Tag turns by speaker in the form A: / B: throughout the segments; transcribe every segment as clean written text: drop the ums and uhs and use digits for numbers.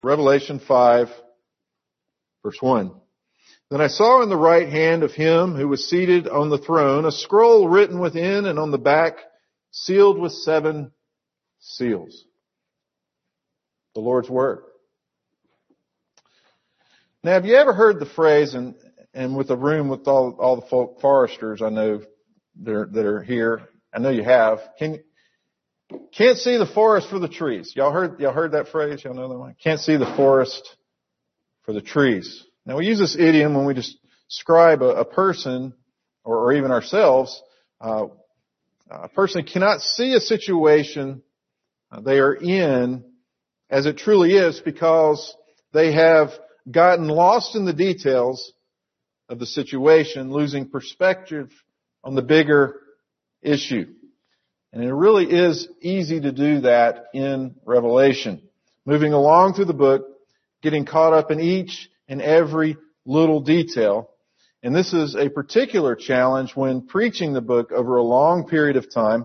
A: Revelation 5, verse 1. Then I saw in the right hand of him who was seated on the throne a scroll written within and on the back, sealed with 7 seals. The Lord's Word. Now, have you ever heard the phrase, and with a room with all the foresters I know that are here, I know you have, can't see the forest for the trees. Y'all heard that phrase? Y'all know that one? Can't see the forest for the trees. Now, we use this idiom when we describe a person or even ourselves. A person cannot see a situation they are in as it truly is because they have gotten lost in the details of the situation, losing perspective on the bigger issue. And it really is easy to do that in Revelation. Moving along through the book, getting caught up in each and every little detail. And this is a particular challenge when preaching the book over a long period of time.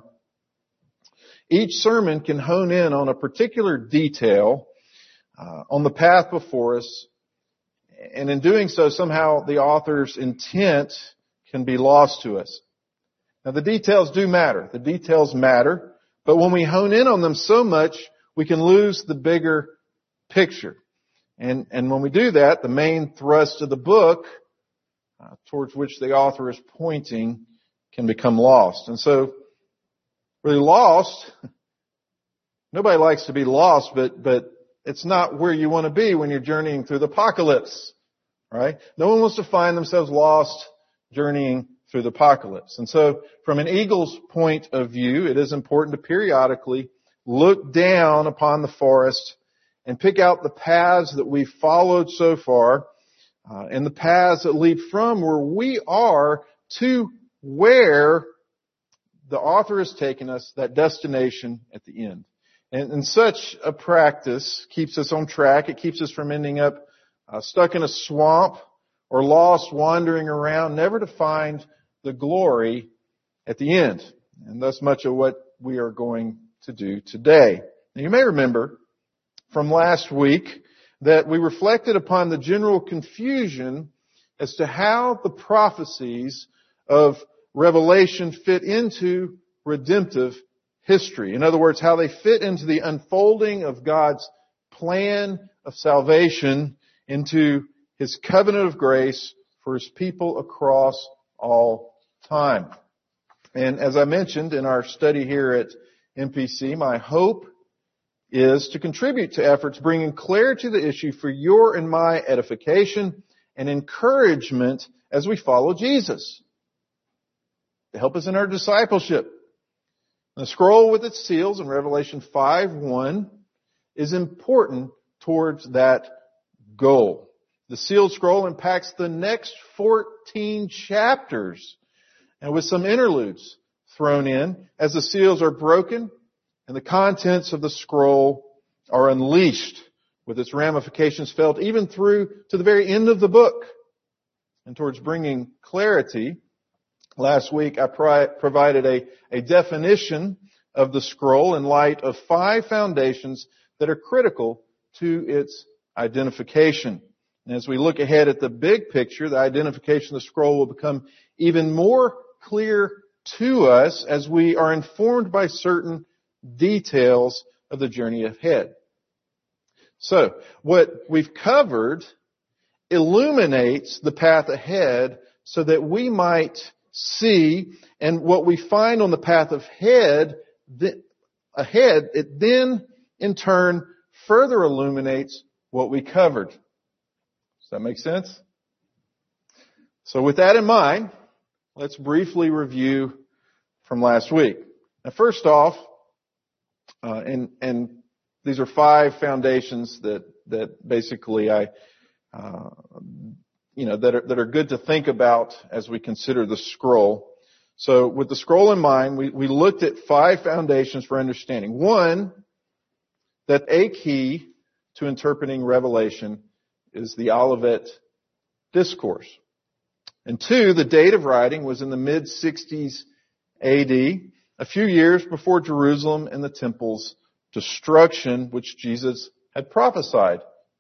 A: Each sermon can hone in on a particular detail on the path before us. And in doing so, somehow the author's intent can be lost to us. Now, the details do matter. The details matter. But when we hone in on them so much, we can lose the bigger picture. And when we do that, the main thrust of the book, towards which the author is pointing, can become lost. And so, really lost, nobody likes to be lost, but it's not where you want to be when you're journeying through the apocalypse, right? No one wants to find themselves lost journeying through the apocalypse. And so, from an eagle's point of view, it is important to periodically look down upon the forest and pick out the paths that we've followed so far, and the paths that lead from where we are to where the author has taken us, that destination at the end. And such a practice keeps us on track. It keeps us from ending up stuck in a swamp or lost wandering around, never to find the glory at the end. And that's much of what we are going to do today. Now, you may remember from last week that we reflected upon the general confusion as to how the prophecies of Revelation fit into redemptive history. In other words, how they fit into the unfolding of God's plan of salvation into His covenant of grace for His people across all time. And as I mentioned in our study here at MPC, my hope is to contribute to efforts bringing clarity to the issue for your and my edification and encouragement as we follow Jesus, to help us in our discipleship. The scroll with its seals in Revelation 5:1 is important towards that goal. The sealed scroll impacts the next 14 chapters, and with some interludes thrown in as the seals are broken and the contents of the scroll are unleashed, with its ramifications felt even through to the very end of the book. And towards bringing clarity, last week I provided a definition of the scroll in light of 5 foundations that are critical to its identification. And as we look ahead at the big picture, the identification of the scroll will become even more clear to us as we are informed by certain details of the journey ahead. So, what we've covered illuminates the path ahead so that we might see, and what we find on the path ahead, it then in turn further illuminates what we covered. Does that make sense? So with that in mind, let's briefly review from last week. Now first off, and these are 5 foundations that basically that are good to think about as we consider the scroll. So with the scroll in mind, we looked at 5 foundations for understanding. 1, that a key to interpreting Revelation is the Olivet Discourse. And 2, the date of writing was in the mid-60s AD, a few years before Jerusalem and the temple's destruction, which Jesus had prophesied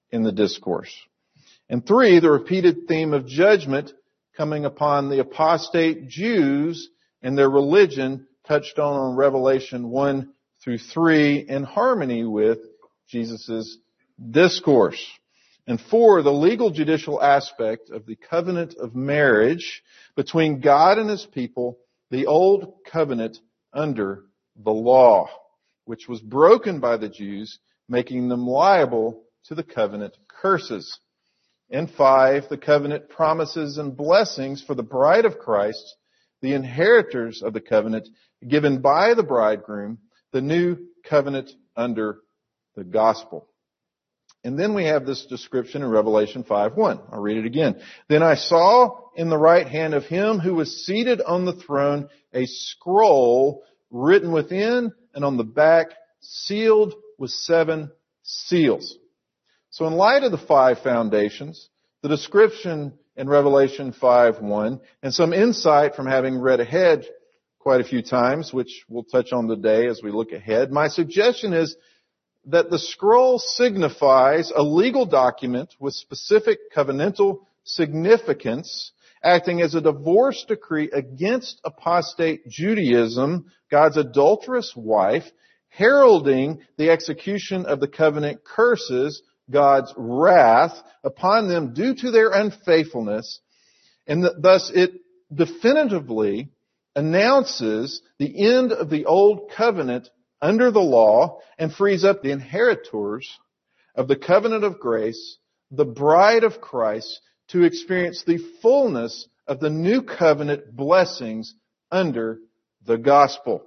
A: in the discourse. And 3, the repeated theme of judgment coming upon the apostate Jews and their religion touched on in Revelation 1 through 3 in harmony with Jesus' discourse. And 4, the legal judicial aspect of the covenant of marriage between God and His people, the old covenant under the law, which was broken by the Jews, making them liable to the covenant curses. And 5, the covenant promises and blessings for the bride of Christ, the inheritors of the covenant given by the bridegroom, the new covenant under the gospel. And then we have this description in Revelation 5:1. I'll read it again. Then I saw in the right hand of him who was seated on the throne a scroll written within and on the back, sealed with 7 seals. So in light of the 5 foundations, the description in Revelation 5:1, and some insight from having read ahead quite a few times, which we'll touch on today as we look ahead, my suggestion is that the scroll signifies a legal document with specific covenantal significance, acting as a divorce decree against apostate Judaism, God's adulterous wife, heralding the execution of the covenant curses, God's wrath upon them due to their unfaithfulness, and thus it definitively announces the end of the old covenant under the law and frees up the inheritors of the covenant of grace, the bride of Christ, to experience the fullness of the new covenant blessings under the gospel.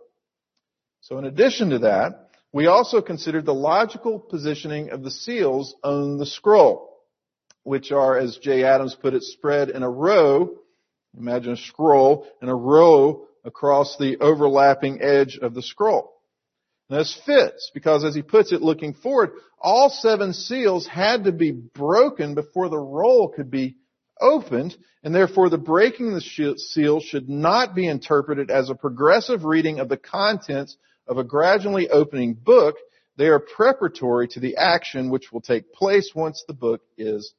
A: So in addition to that, we also considered the logical positioning of the seals on the scroll, which are, as Jay Adams put it, spread in a row. Imagine a scroll in a row across the overlapping edge of the scroll. Now this fits because, as he puts it, looking forward, all 7 seals had to be broken before the roll could be opened, and therefore the breaking of the seal should not be interpreted as a progressive reading of the contents of a gradually opening book. They are preparatory to the action which will take place once the book is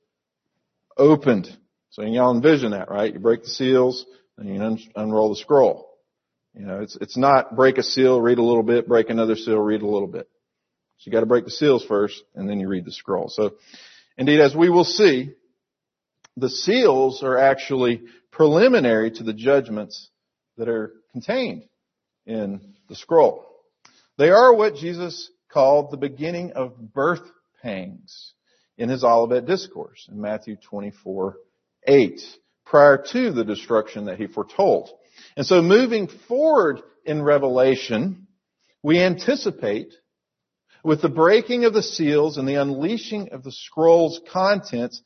A: opened. So y'all envision that, right? You break the seals, and you unroll the scroll. You know, it's not break a seal, read a little bit, break another seal, read a little bit. So you got to break the seals first, and then you read the scroll. So, indeed, as we will see, the seals are actually preliminary to the judgments that are contained in the scroll. They are what Jesus called the beginning of birth pangs in His Olivet Discourse in Matthew 24:8, prior to the destruction that He foretold. And so moving forward in Revelation, we anticipate, with the breaking of the seals and the unleashing of the scroll's contents,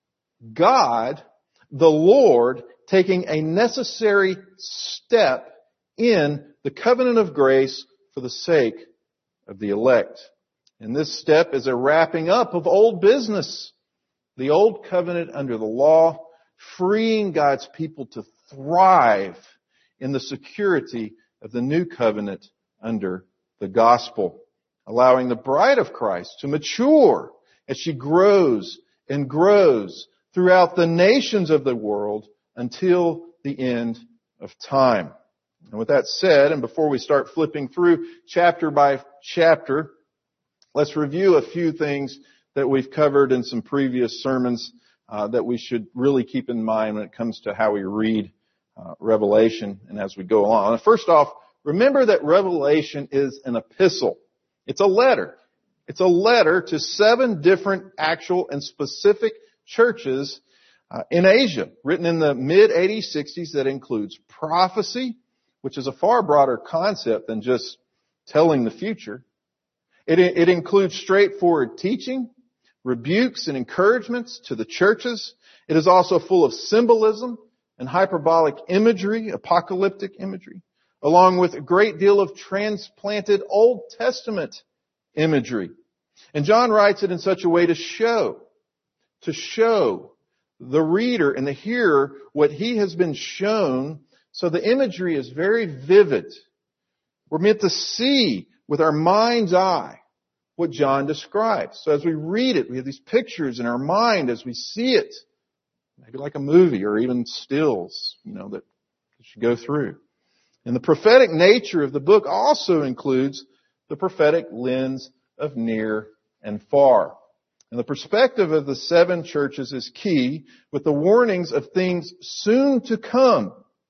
A: God, the Lord, taking a necessary step in the covenant of grace for the sake of the elect. And this step is a wrapping up of old business, the old covenant under the law, freeing God's people to thrive in the security of the new covenant under the gospel, allowing the bride of Christ to mature as she grows and grows throughout the nations of the world until the end of time. And with that said, and before we start flipping through chapter by chapter, let's review a few things that we've covered in some previous sermons that we should really keep in mind when it comes to how we read Revelation and as we go along. First off, remember that Revelation is an epistle. It's a letter. It's a letter to 7 different actual and specific churches in Asia, written in the mid-80s, that includes prophecy, which is a far broader concept than just telling the future. It includes straightforward teaching, rebukes and encouragements to the churches. It is also full of symbolism and hyperbolic imagery, apocalyptic imagery, along with a great deal of transplanted Old Testament imagery. And John writes it in such a way to show the reader and the hearer what he has been shown. So the imagery is very vivid. We're meant to see with our mind's eye what John describes. So as we read it, we have these pictures in our mind as we see it. Maybe like a movie or even stills, that you go through. And the prophetic nature of the book also includes the prophetic lens of near and far. And the perspective of the 7 churches is key, with the warnings of things soon to come,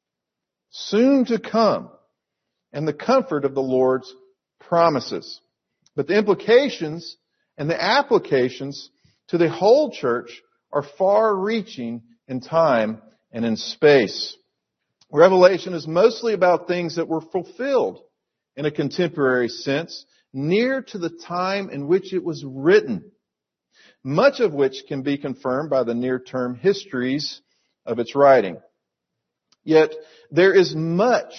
A: and the comfort of the Lord's promises. But the implications and the applications to the whole church are far-reaching in time and in space. Revelation is mostly about things that were fulfilled in a contemporary sense, near to the time in which it was written, much of which can be confirmed by the near-term histories of its writing. Yet there is much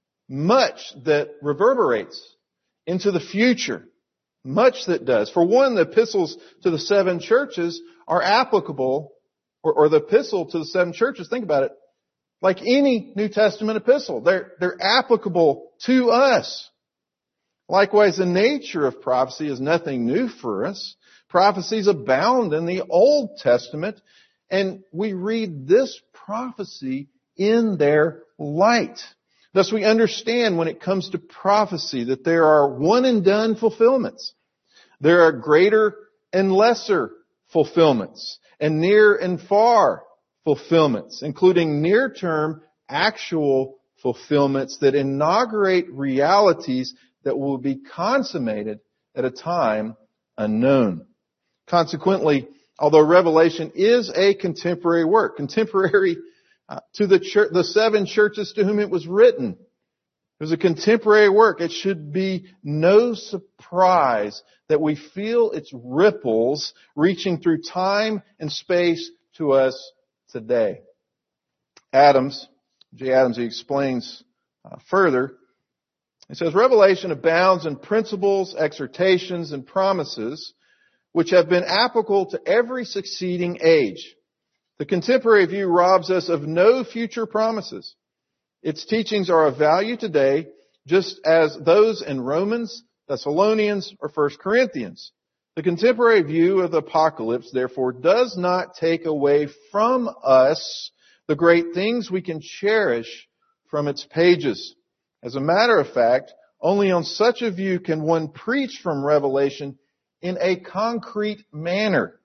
A: that reverberates into the future. Much that does. For one, the epistles to the 7 churches are applicable, or the epistle to the 7 churches, think about it, like any New Testament epistle. They're applicable to us. Likewise, the nature of prophecy is nothing new for us. Prophecies abound in the Old Testament, and we read this prophecy in their light. Thus, we understand when it comes to prophecy that there are one and done fulfillments. There are greater and lesser fulfillments, and near and far fulfillments, including near-term actual fulfillments that inaugurate realities that will be consummated at a time unknown. Consequently, although Revelation is a contemporary work, contemporary to the 7 churches to whom it was written, it was a contemporary work. It should be no surprise that we feel its ripples reaching through time and space to us today. J. Adams, he explains further. He says, Revelation abounds in principles, exhortations, and promises which have been applicable to every succeeding age. The contemporary view robs us of no future promises. Its teachings are of value today, just as those in Romans, Thessalonians, or 1 Corinthians. The contemporary view of the apocalypse, therefore, does not take away from us the great things we can cherish from its pages. As a matter of fact, only on such a view can one preach from Revelation in a concrete manner.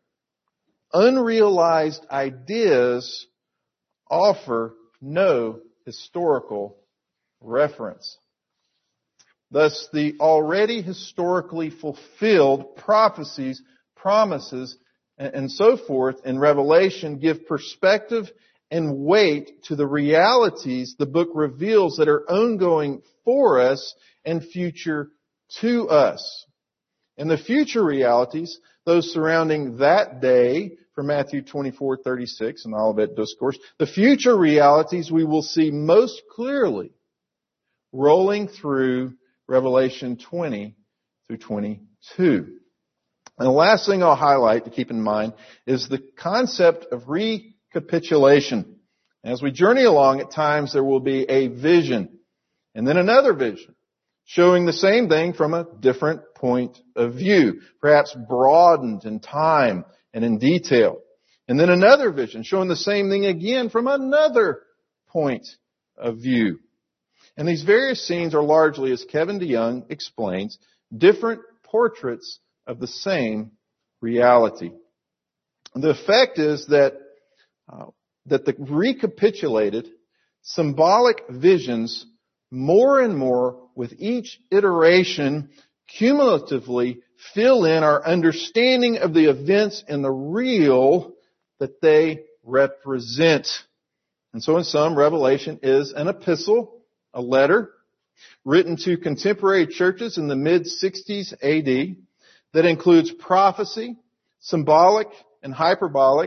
A: Unrealized ideas offer no historical reference. Thus, the already historically fulfilled prophecies, promises, and so forth in Revelation give perspective and weight to the realities the book reveals that are ongoing for us and future to us. And the future realities, those surrounding that day, from Matthew 24:36 and Olivet Discourse, the future realities we will see most clearly rolling through Revelation 20 through 22. And the last thing I'll highlight to keep in mind is the concept of recapitulation. As we journey along, at times there will be a vision, and then another vision, showing the same thing from a different point of view, perhaps broadened in time and in detail. And then another vision, showing the same thing again from another point of view. And these various scenes are largely, as Kevin DeYoung explains, different portraits of the same reality. The effect is that the recapitulated symbolic visions, more and more with each iteration, cumulatively fill in our understanding of the events and the real that they represent. And so in sum, Revelation is an epistle, a letter, written to contemporary churches in the mid-60s AD that includes prophecy, symbolic and hyperbolic,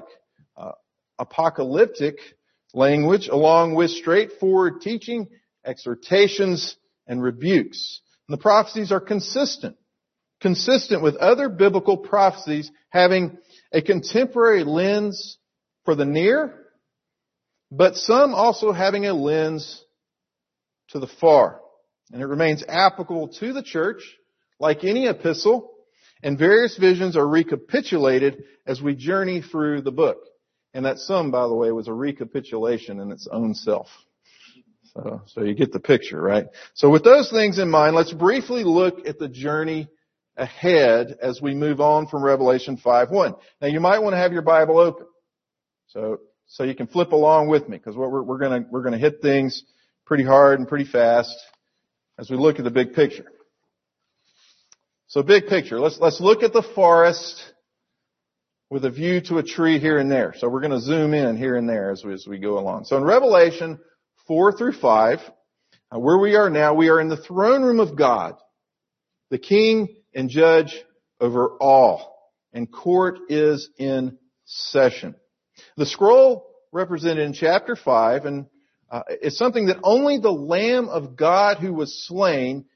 A: apocalyptic language, along with straightforward teaching, exhortations, and rebukes. And the prophecies are consistent with other biblical prophecies having a contemporary lens for the near, but some also having a lens to the far. And it remains applicable to the church like any epistle, and various visions are recapitulated as we journey through the book. And that sum, by the way, was a recapitulation in its own self. So you get the picture, right? So with those things in mind, let's briefly look at the journey ahead as we move on from Revelation 5:1. Now you might want to have your Bible open. So you can flip along with me, because we're gonna hit things pretty hard and pretty fast as we look at the big picture. So big picture. Let's look at the forest with a view to a tree here and there. So we're going to zoom in here and there as we go along. So in Revelation 4-5, where we are now, we are in the throne room of God, the King and Judge over all, and court is in session. The scroll represented in chapter 5 and is something that only the Lamb of God who was slain,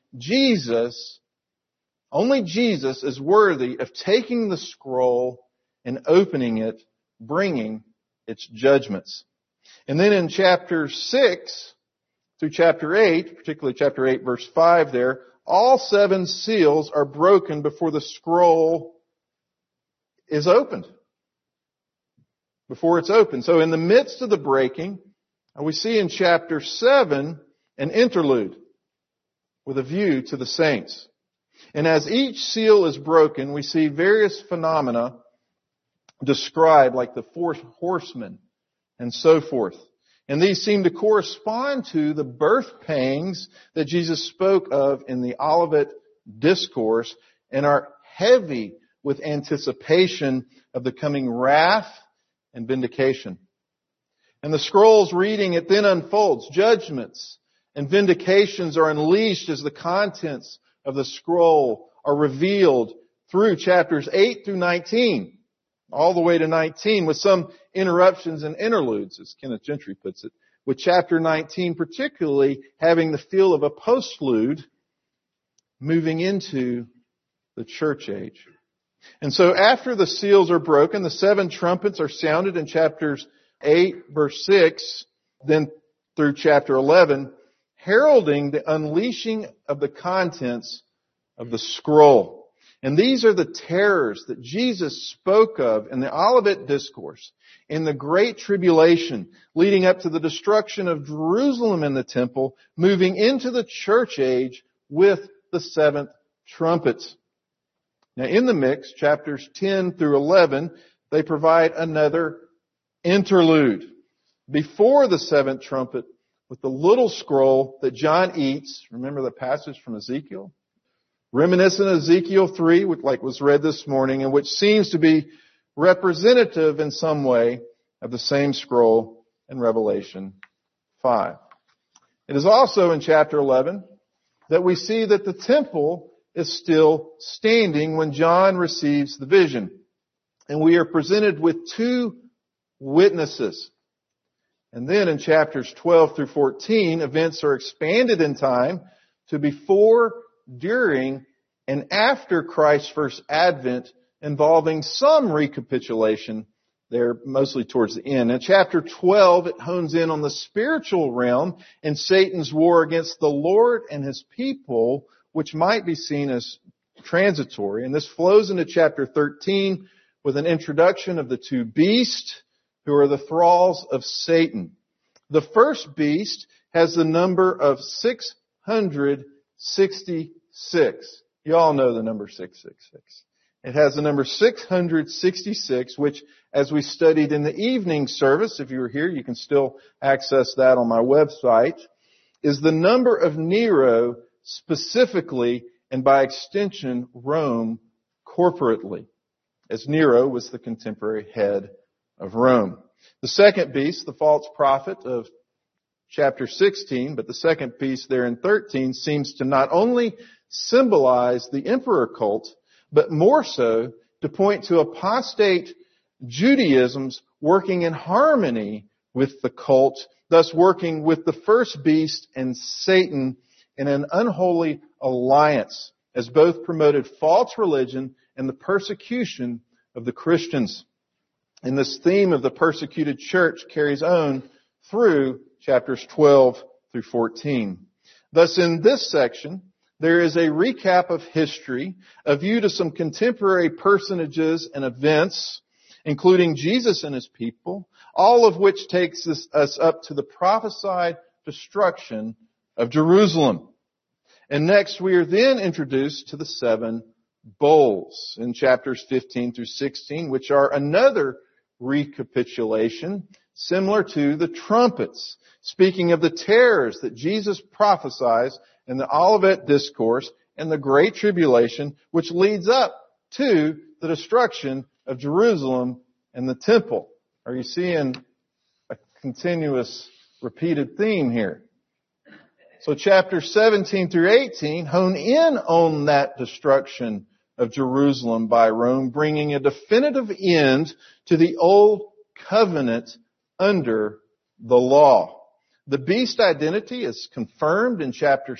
A: only Jesus is worthy of taking the scroll and opening it, bringing its judgments. And then in chapter 6 through chapter 8, particularly chapter 8 verse 5 there, all 7 seals are broken before the scroll is opened. Before it's opened. So in the midst of the breaking, we see in chapter 7 an interlude with a view to the saints. And as each seal is broken, we see various phenomena described, like the 4 horsemen and so forth. And these seem to correspond to the birth pangs that Jesus spoke of in the Olivet Discourse and are heavy with anticipation of the coming wrath and vindication. And the scroll's reading, it then unfolds. Judgments and vindications are unleashed as the contents of the scroll are revealed through chapters 8 through 19, all the way to 19, with some interruptions and interludes, as Kenneth Gentry puts it, with chapter 19 particularly having the feel of a postlude moving into the church age. And so after the seals are broken, the 7 trumpets are sounded in chapters 8, verse 6, then through chapter 11, heralding the unleashing of the contents of the scroll. And these are the terrors that Jesus spoke of in the Olivet Discourse, in the Great Tribulation, leading up to the destruction of Jerusalem and the temple, moving into the church age with the 7th trumpets. Now in the mix, chapters 10 through 11, they provide another interlude before the 7th trumpet with the little scroll that John eats. Remember the passage from Ezekiel? Reminiscent of Ezekiel 3, which was read this morning, and which seems to be representative in some way of the same scroll in Revelation 5. It is also in chapter 11 that we see that the temple is still standing when John receives the vision. And we are presented with 2 witnesses. And then in chapters 12 through 14, events are expanded in time to before, during, and after Christ's first advent, involving some recapitulation there, mostly towards the end. In chapter 12, it hones in on the spiritual realm and Satan's war against the Lord and His people, which might be seen as transitory. And this flows into chapter 13 with an introduction of the 2 beasts, who are the thralls of Satan. The first beast has the number of 666. You all know the number 666. It has the number 666, which, as we studied in the evening service, if you were here, you can still access that on my website, is the number of Nero specifically, and by extension, Rome corporately, as Nero was the contemporary head of Rome. The second beast, the false prophet of chapter 16, but the second beast there in 13 seems to not only symbolize the emperor cult, but more so to point to apostate Judaism's working in harmony with the cult, thus working with the first beast and Satan in an unholy alliance, as both promoted false religion and the persecution of the Christians. And this theme of the persecuted church carries on through chapters 12 through 14. Thus in this section, there is a recap of history, a view to some contemporary personages and events, including Jesus and His people, all of which takes us up to the prophesied destruction of Jerusalem. And next we are then introduced to the 7 bowls in chapters 15 through 16, which are another recapitulation similar to the trumpets, speaking of the terrors that Jesus prophesies in the Olivet Discourse and the Great Tribulation, which leads up to the destruction of Jerusalem and the temple. Are you seeing a continuous repeated theme here? So chapters 17 through 18 hone in on that destruction of Jerusalem by Rome, bringing a definitive end to the old covenant under the law. The beast identity is confirmed in chapter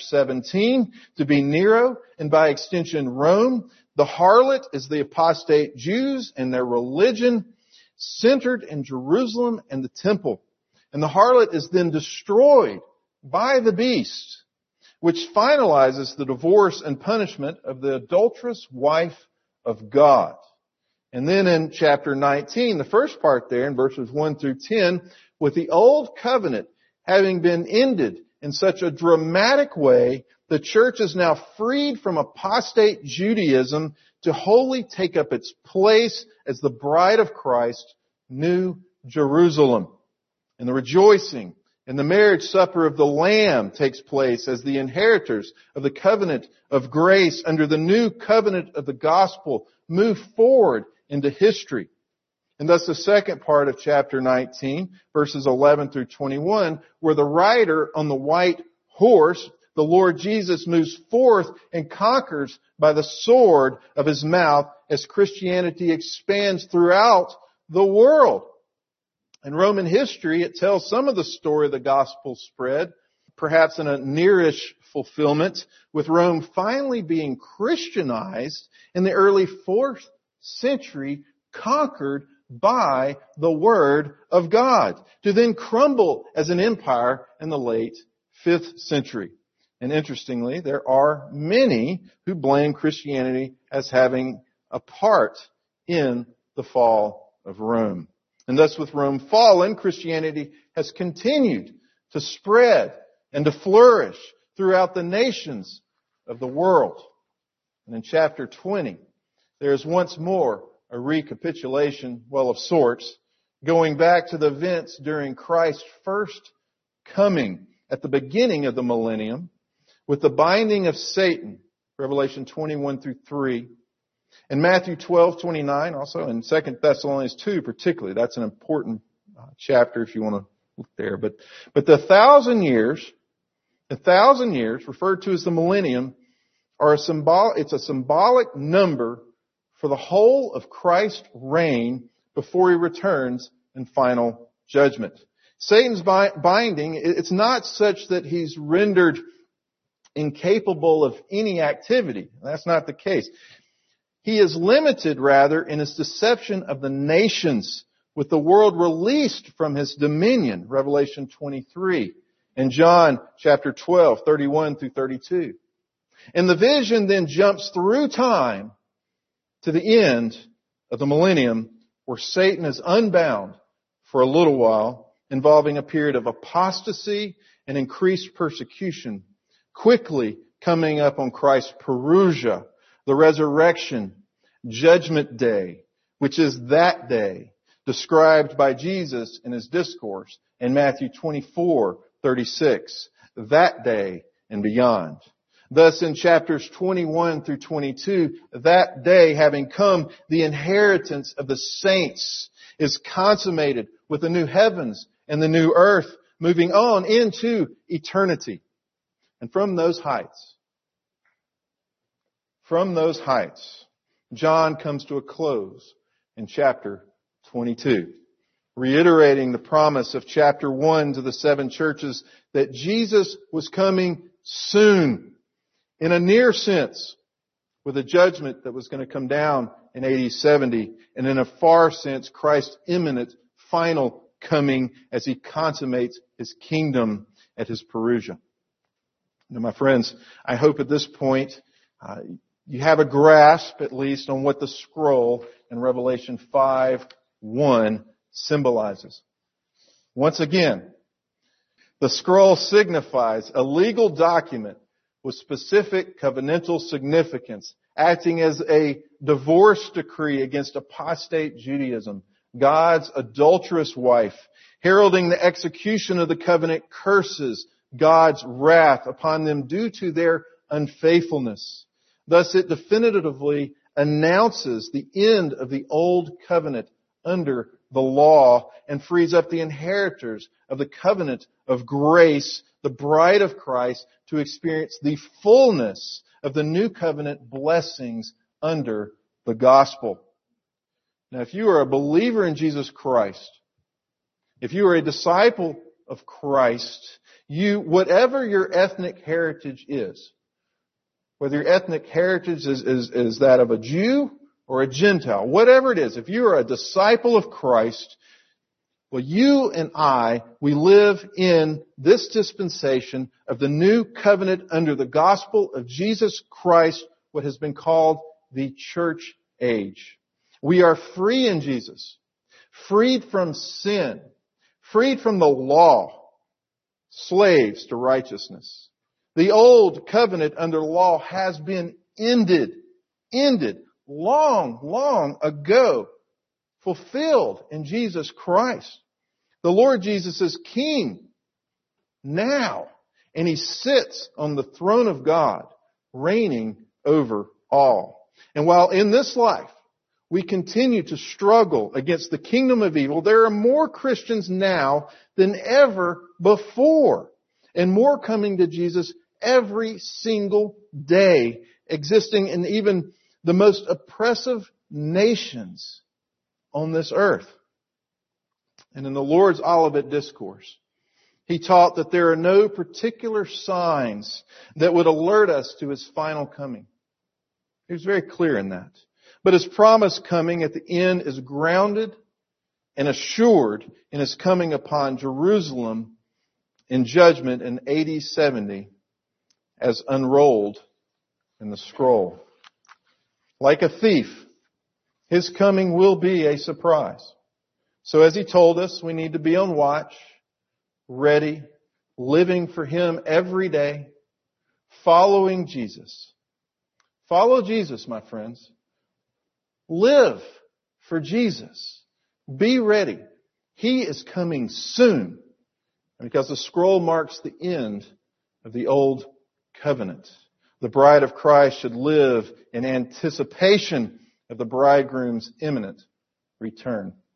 A: 17 to be Nero and by extension Rome. The harlot is the apostate Jews and their religion centered in Jerusalem and the temple. And the harlot is then destroyed by the beast, which finalizes the divorce and punishment of the adulterous wife of God. And then in chapter 19, the first part there in verses 1 through 10, with the old covenant having been ended in such a dramatic way, the church is now freed from apostate Judaism to wholly take up its place as the bride of Christ, New Jerusalem. And the rejoicing and the marriage supper of the Lamb takes place as the inheritors of the covenant of grace under the new covenant of the gospel move forward into history. And thus the second part of chapter 19, verses 11 through 21, where the rider on the white horse, the Lord Jesus, moves forth and conquers by the sword of His mouth as Christianity expands throughout the world. In Roman history, it tells some of the story of the gospel spread, perhaps in a nearish fulfillment, with Rome finally being Christianized in the early 4th century, conquered by the Word of God, to then crumble as an empire in the late 5th century. And interestingly, there are many who blame Christianity as having a part in the fall of Rome. And thus with Rome fallen, Christianity has continued to spread and to flourish throughout the nations of the world. And in chapter 20, there is once more a recapitulation, well, of sorts, going back to the events during Christ's first coming at the beginning of the millennium, with the binding of Satan, Revelation 21 through 3, and Matthew 12:29 also, and 2 Thessalonians 2 particularly. That's an important chapter if you want to look there. But the 1,000 years, referred to as the millennium, it's a symbolic number for the whole of Christ's reign before He returns in final judgment. Satan's binding, it's not such that he's rendered incapable of any activity. That's not the case. He is limited, rather, in his deception of the nations, with the world released from his dominion, Revelation 23, and John chapter 12, 31 through 32. And the vision then jumps through time to the end of the millennium, where Satan is unbound for a little while, involving a period of apostasy and increased persecution, quickly coming up on Christ's parousia, the resurrection, judgment day, which is that day described by Jesus in His discourse in Matthew 24:36, that day and beyond. Thus in chapters 21 through 22, that day having come, the inheritance of the saints is consummated with the new heavens and the new earth, moving on into eternity. And from those heights, John comes to a close in chapter 22, reiterating the promise of chapter 1 to the 7 churches that Jesus was coming soon, in a near sense, with a judgment that was going to come down in AD 70, and in a far sense, Christ's imminent final coming as He consummates His kingdom at His parousia. Now, my friends, I hope at this point you have a grasp, at least, on what the scroll in Revelation 5:1 symbolizes. Once again, the scroll signifies a legal document with specific covenantal significance, acting as a divorce decree against apostate Judaism, God's adulterous wife, heralding the execution of the covenant curses, God's wrath upon them due to their unfaithfulness. Thus, it definitively announces the end of the old covenant under the law and frees up the inheritors of the covenant of grace, the bride of Christ, to experience the fullness of the new covenant blessings under the gospel. Now, if you are a believer in Jesus Christ, if you are a disciple of Christ, whatever your ethnic heritage is, whether your ethnic heritage is that of a Jew or a Gentile, whatever it is, if you are a disciple of Christ, well, you and we live in this dispensation of the new covenant under the gospel of Jesus Christ, what has been called the church age. We are free in Jesus, freed from sin, freed from the law, slaves to righteousness. The old covenant under the law has been ended long ago, fulfilled in Jesus Christ. The Lord Jesus is King now, and He sits on the throne of God, reigning over all. And while in this life we continue to struggle against the kingdom of evil, there are more Christians now than ever before, and more coming to Jesus every single day, existing in even the most oppressive nations on this earth. And in the Lord's Olivet Discourse, He taught that there are no particular signs that would alert us to His final coming. He was very clear in that. But His promised coming at the end is grounded and assured in His coming upon Jerusalem in judgment in AD 70 as unrolled in the scroll. Like a thief, His coming will be a surprise. So as He told us, we need to be on watch, ready, living for Him every day, following Jesus. Follow Jesus, my friends. Live for Jesus. Be ready. He is coming soon. Because the scroll marks the end of the old covenant. The bride of Christ should live in anticipation of the bridegroom's imminent return.